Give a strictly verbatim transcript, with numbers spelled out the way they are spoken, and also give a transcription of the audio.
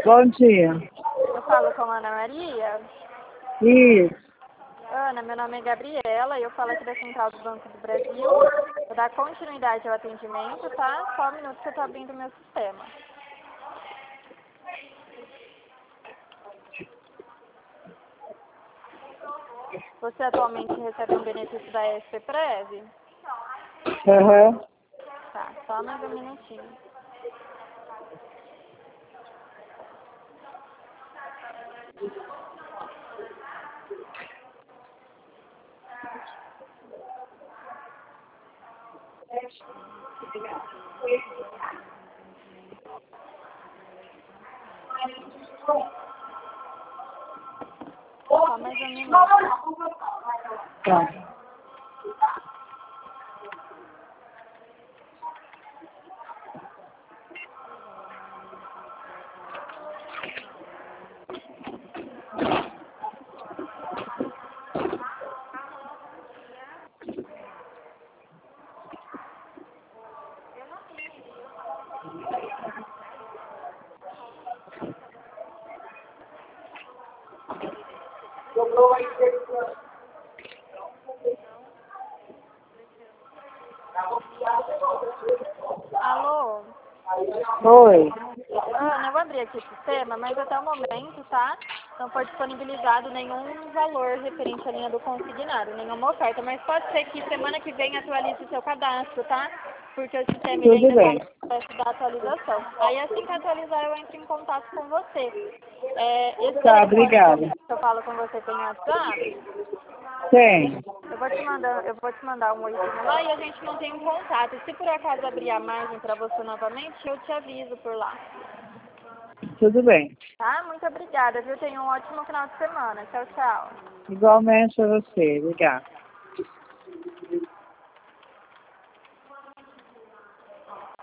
Bom dia. Eu falo com a Ana Maria. Isso. Ana, meu nome é Gabriela e eu falo aqui da Central do Banco do Brasil. Vou dar continuidade ao atendimento, tá? Só um minuto que eu tô abrindo o meu sistema. Você atualmente recebe um benefício da S P Prev? Aham. Tá, só mais um minutinho. Só mais um minuto. Tá. Alô? Oi. Ana, eu abri aqui o sistema, mas até o momento, tá? Não foi disponibilizado nenhum valor referente à linha do consignado, nenhuma oferta. Mas pode ser que semana que vem atualize o seu cadastro, tá? Porque o sistema ele Tudo ainda está bem. no processo da atualização. Aí assim que atualizar, eu entro em contato com você. É, esse Tá, telefone que eu, obrigada. que eu falo com você tem WhatsApp? Tem. Eu vou te mandar, eu vou te mandar um oizinho lá e a gente mantém um contato. Se por acaso abrir a margem para você novamente, eu te aviso por lá. Tudo bem. Tá? Muito obrigada, viu? Tenha um ótimo final de semana. Tchau, tchau. Igualmente a você. Obrigada.